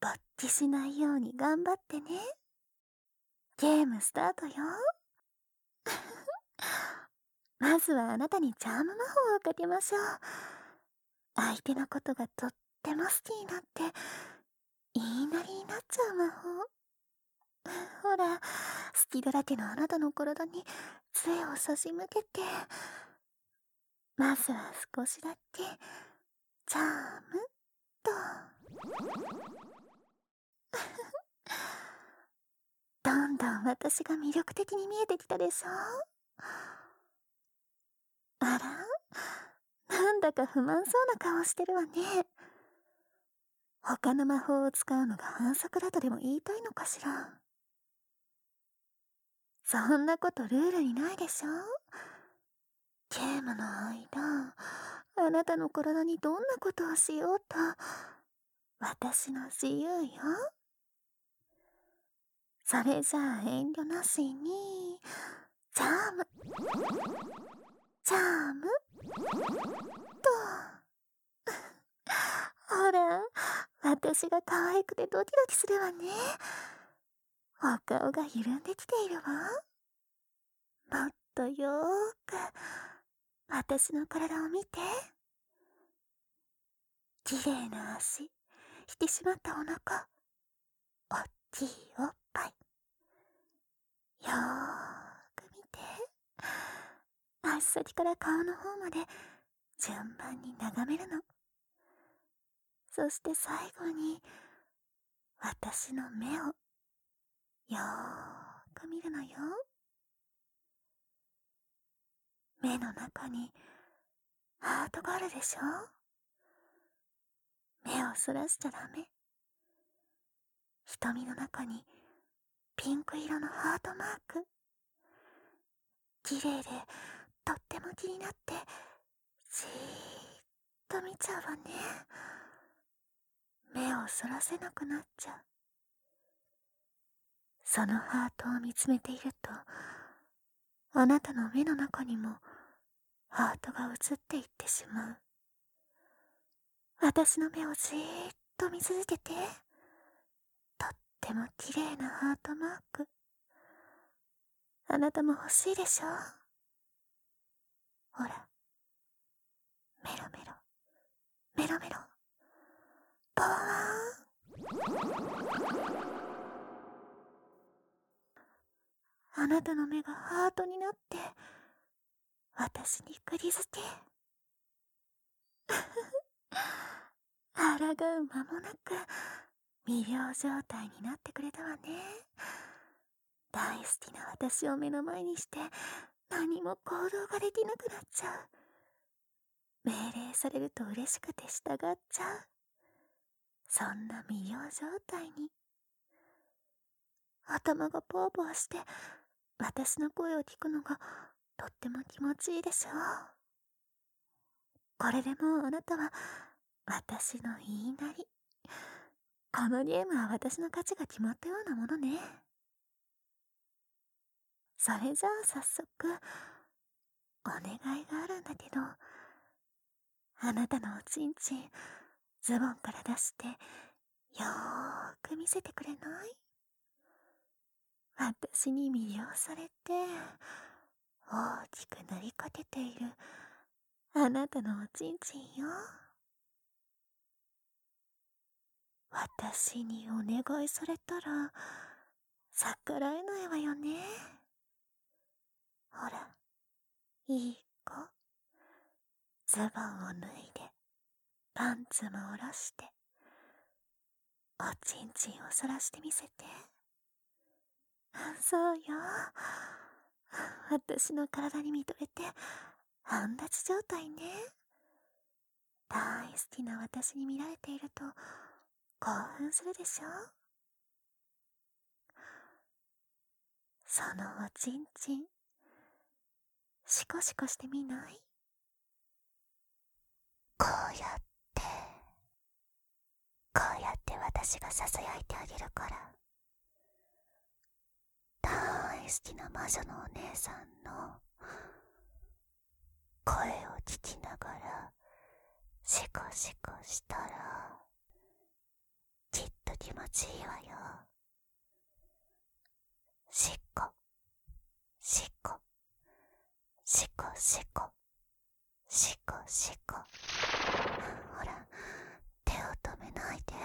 ぼっちしないように頑張ってね。ゲームスタートよ。まずはあなたにチャーム魔法をかけましょう。相手のことがとっても好きになって言いなりになっちゃう魔法。ほら、好きだらけのあなたの体に杖を差し向けて、まずは少しだけチャームと。どんどん私が魅力的に見えてきたでしょ。あら、なんだか不満そうな顔してるわね。他の魔法を使うのが反則だとでも言いたいのかしら。そんなことルールにないでしょ。ゲームの間、あなたの体にどんなことをしようと、私の自由よ。それじゃあ遠慮なしに、チャーム、チャーム、と。ほら、私が可愛くてドキドキするわね。お顔が緩んできているわ。もっとよーく、私の体を見て。綺麗な足、引き締まったお腹、おっきいおっぱい。よーく見て。足先から顔の方まで順番に眺めるの。そして最後に、私の目をよーく見るのよ。目の中にハートがあるでしょ。目をそらしちゃダメ。瞳の中にピンク色のハートマーク。綺麗でとっても気になってじーっと見ちゃうわね。目をそらせなくなっちゃう。そのハートを見つめていると、あなたの目の中にもハートが映っていってしまう。私の目をじーっと見続けて。とっても綺麗なハートマーク。あなたも欲しいでしょ。ほら、メロメロ、メロメロ、ボワーン。あなたの目がハートになって、私に釘付け。抗う間もなく、魅了状態になってくれたわね。大好きな私を目の前にして、何も行動ができなくなっちゃう。命令されると嬉しくて従っちゃう。そんな魅了状態に。頭がポワポワして、私の声を聞くのがとっても気持ちいいでしょう。これでもうあなたは私の言いなり。このゲームは私の価値が決まったようなものね。それじゃあ早速、お願いがあるんだけど、あなたのおちんちん、ズボンから出して、よーく見せてくれない？私に魅了されて、大きくなりかけている、あなたのおちんちんよ。私にお願いされたら、逆らえないわよね。ほら、いい子。ズボンを脱いで、パンツも下ろして、おちんちんをそらしてみせて。そうよ。私の体に見とれて、半立ち状態ね。大好きな私に見られていると、興奮するでしょ。そのおちんちん、シコシコしてみない？こうやって、こうやって私がささやいてあげるから。大好きな魔女のお姉さんの声を聞きながらシコシコしたら、きっと気持ちいいわよ。しっこ、しっこ、しっこしっこ、しっこしっこ。ほら、手を止めないで。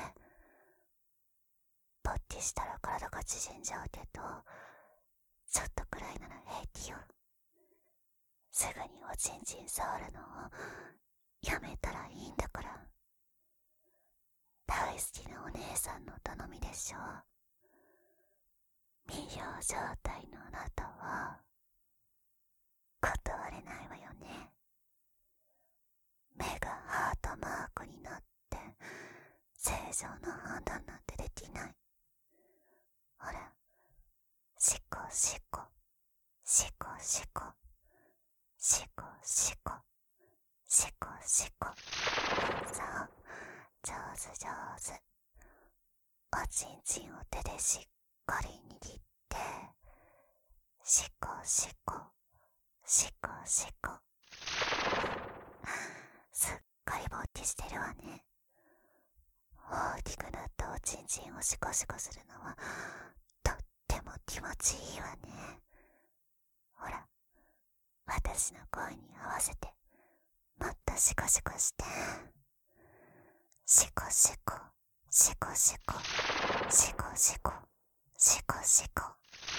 ぼってしたら体が縮んじゃうけど、ちょっとくらいなら平気よ。すぐにおちんちん触るのをやめたらいいんだから。大好きなお姉さんの頼みでしょ。未了状態のあなたは断れないわよね。目がハートマークになって正常な判断なんてできない。ほら、しっこしっこ、しっこしっこ、しっこしっこ、しっこしっこ。そう、上手上手。おちんちんを手でしっかり握って、しっこしっこ、しっこしっこ。すっかりぼっきしてるわね。大きくなったおちんちんをシコシコするのはとっても気持ちいいわね。ほら、私の声に合わせてもっとシコシコして。シコシコ、シコシコ、シコシコ、シコシコ。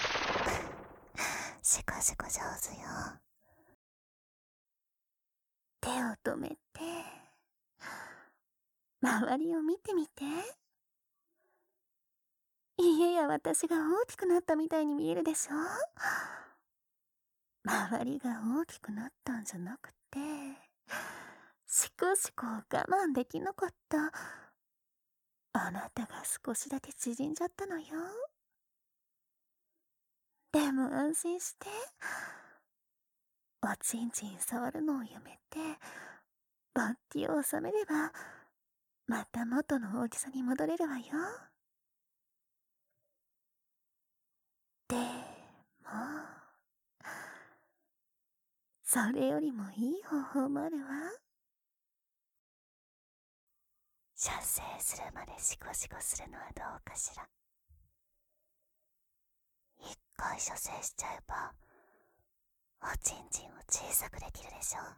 シコシコ上手よ。手を止めて、周りを見てみて。家や私が大きくなったみたいに見えるでしょ。周りが大きくなったんじゃなくて、シコシコを我慢できなかったあなたが少しだけ縮んじゃったのよ。でも安心して。おちんちん触るのをやめて、ぼっきを収めれば、また元の大きさに戻れるわよ。でも、それよりもいい方法もあるわ。射精するまでシコシコするのはどうかしら。一回射精しちゃえば、おちんちんを小さくできるでしょ。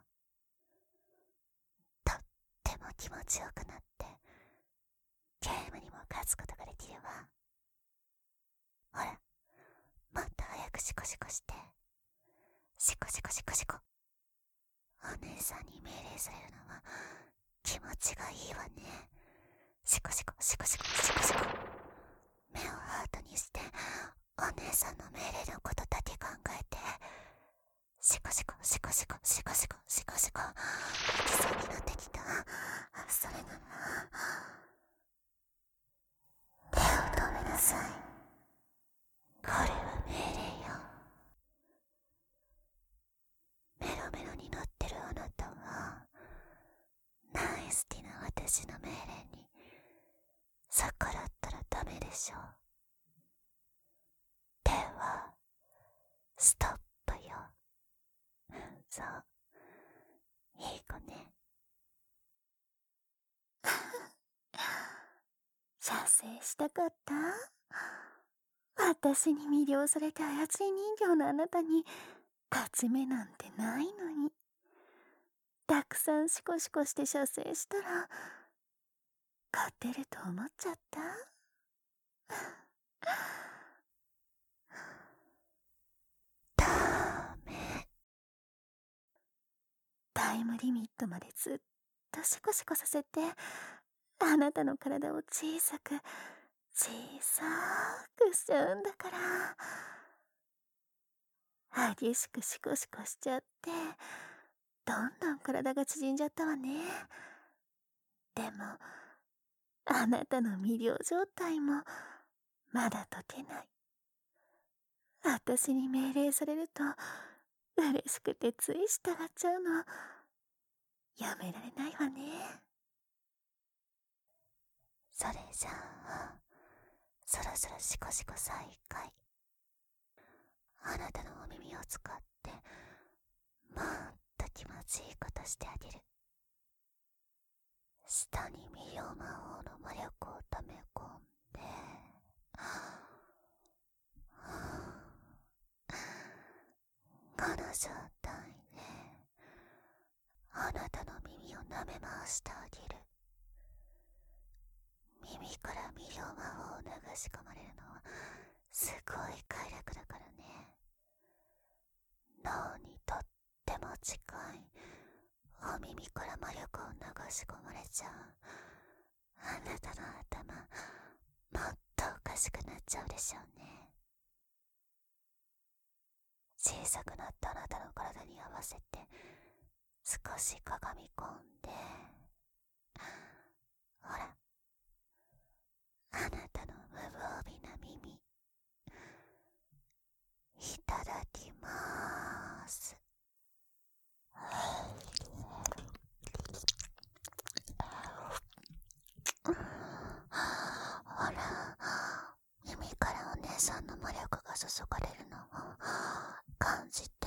とっても気持ちよくなって、ゲームにも勝つことができるわ。ほら、もっと早くシコシコして。シコシコシコシコ。お姉さんに命令されるのは気持ちがいいわね。シコシコシコシコシコシコ。目をハートにして、お姉さんの命令のことだけ考えて。シコシコシコシコシコシコシコシコ。行きそうになってきた。それなら手を止めなさい。これは命令よ。メロメロになってるあなたは大好きな私の命令に逆らったらダメでしょう。手はストップよ。そう、いい子ね。射精したかった？私に魅了されて操り人形のあなたに勝ち目なんてないのに。たくさんシコシコして射精したら勝てると思っちゃった？ダメ。タイムリミットまでずっとシコシコさせて、あなたの体を小さくしちゃうんだから。激しくシコシコしちゃって、どんどん体が縮んじゃったわね。でも、あなたの魅了状態もまだ解けない。私に命令されると嬉しくてつい従っちゃうの。やめられないわね。それじゃあ、そろそろシコシコ再開。あなたのお耳を使ってもっと気持ちいいことしてあげる。舌に魅了魔法の魔力を溜め込んで、 してあげる。耳から魅了魔法を流し込まれるのはすごい快楽だからね。脳にとっても近いお耳から魔力を流し込まれちゃう。あなたの頭もっとおかしくなっちゃうでしょうね。小さくなったあなたの体に合わせて少しかがみ込んで、ほら、あなたの無防備な耳、いただきまーす。ほら、耳からお姉さんの魔力が注がれるのを感じて。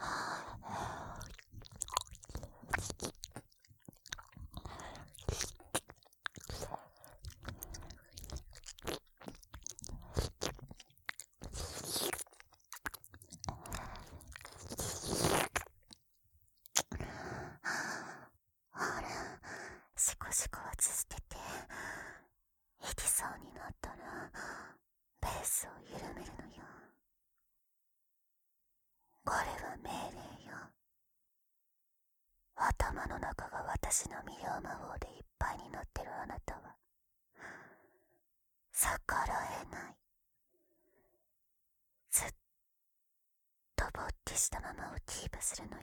ほら、シコシコは続けて。行きそうになったらベースを緩めるのよ。これは命令よ。頭の中が私の魅了魔法でいっぱいになってるあなたは逆らえない。ずっとぼっちしたままをキープするのよ。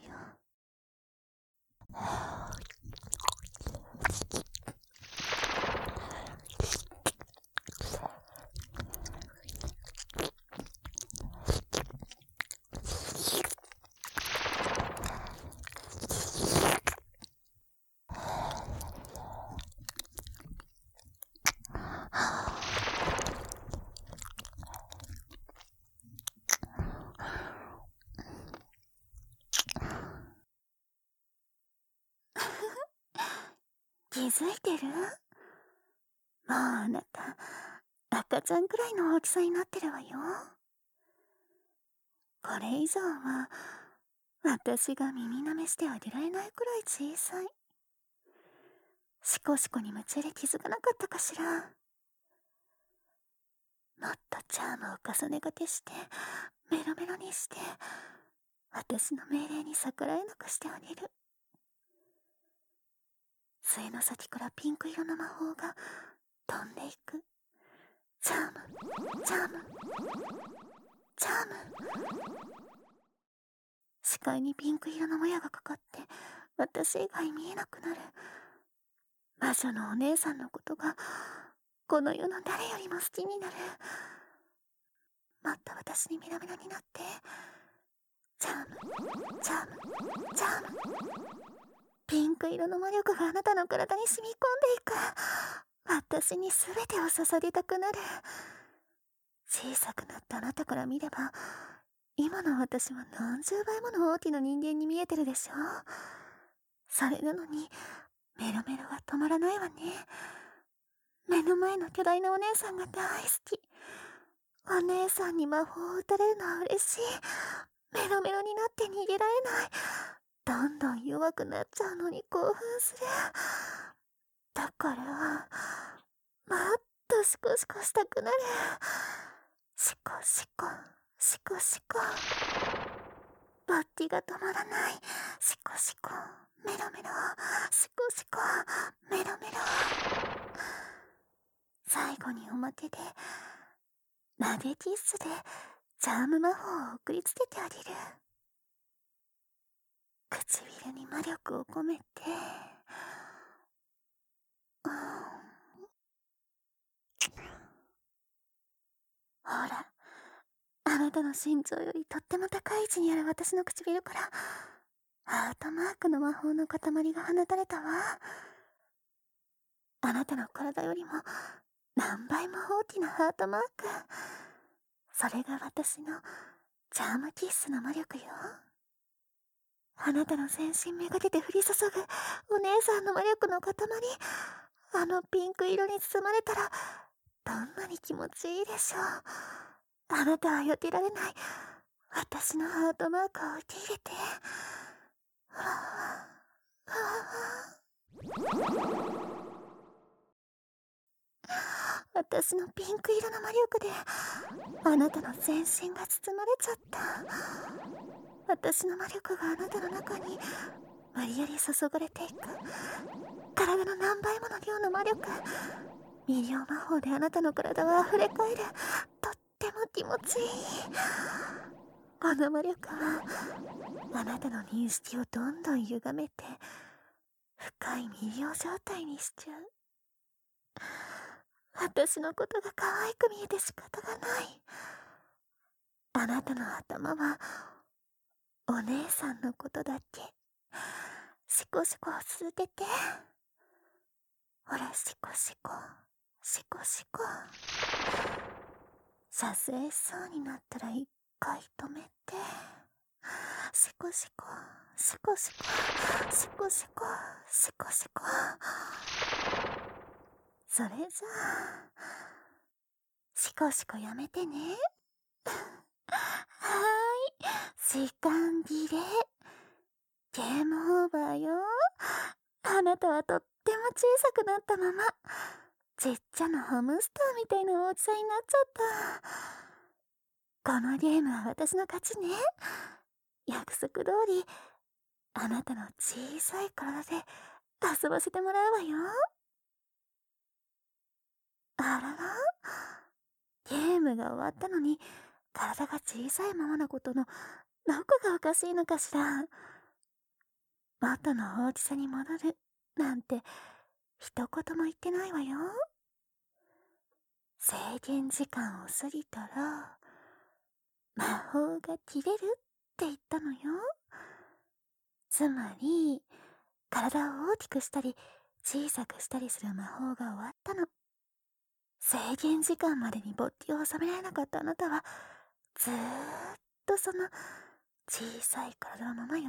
気づいてる？もうあなた赤ちゃんくらいの大きさになってるわよ。これ以上は私が耳舐めしてあげられないくらい小さい。シコシコに夢中で気づかなかったかしら。もっとチャームを重ねがけしてメロメロにして私の命令に逆らえなくしてあげる。杖の先からピンク色の魔法が飛んでいく。チャーム、チャーム、チャーム。視界にピンク色のもやがかかって私以外見えなくなる。魔女のお姉さんのことがこの世の誰よりも好きになる。もっと私にメラメラになって。チャーム、チャーム、チャーム。ピンク色の魔力があなたの体に染み込んでいく。私に全てを捧げたくなる。小さくなったあなたから見れば今の私は何十倍もの大きな人間に見えてるでしょ。それなのにメロメロが止まらないわね。目の前の巨大なお姉さんが大好き。お姉さんに魔法を打たれるのは嬉しい。メロメロになって逃げられない。どんどん弱くなっちゃうのに興奮する。だからもっとシコシコしたくなる。シコシコ、シコシコ。勃起が止まらない。シコシコ、メロメロ、シコシコ、メロメロ。最後におまけで投げキッスでチャーム魔法を送りつけてあげる。唇に魔力を込めて、ほら、あなたの身長よりとっても高い位置にある私の唇からハートマークの魔法の塊が放たれたわ。あなたの体よりも何倍も大きなハートマーク。それが私のチャームキッスの魔力よ。あなたの全身めがけて降り注ぐお姉さんの魔力の塊。あのピンク色に包まれたらどんなに気持ちいいでしょう。あなたは避けられない私のハートマークを受け入れて。はぁはぁ。 私のピンク色の魔力であなたの全身が包まれちゃった。私の魔力があなたの中に無理やり注がれていく。体の何倍もの量の魔力。魅了魔法であなたの体は溢れ返る。とっても気持ちいい。この魔力はあなたの認識をどんどん歪めて深い魅了状態にしちゃう。私のことが可愛く見えて仕方がない。あなたの頭はお姉さんのことだけ。シコシコを続けて。ほら、シコシコ、シコシコ。撮影しそうになったら一回止めて。シコシコ、シコシコ、シコシコ、シコシコ。それじゃあ、シコシコやめてね。はーい、時間切れ。ゲームオーバーよ。あなたはとっても小さくなったまま、ちっちゃなハムスターみたいな大きさになっちゃった。このゲームは私の勝ちね。約束通り、あなたの小さい体で遊ばせてもらうわよ。あらら、ゲームが終わったのに体が小さいままのことのどこがおかしいのかしら。元の大きさに戻るなんて一言も言ってないわよ。制限時間を過ぎたら魔法が切れるって言ったのよ。つまり体を大きくしたり小さくしたりする魔法が終わったの。制限時間までに勃起を収められなかったあなたはずーっとその小さい体のままよ。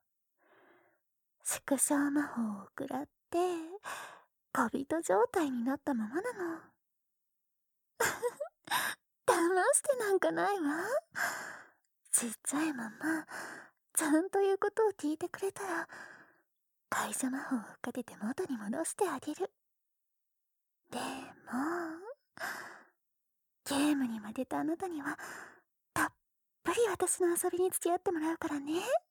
縮小魔法を食らって小人状態になったままなの。騙してなんかないわ。ちっちゃいままちゃんと言うことを聞いてくれたら解除魔法をかけて元に戻してあげる。でもゲームに負けたあなたにはたっぷり私の遊びに付き合ってもらうからね。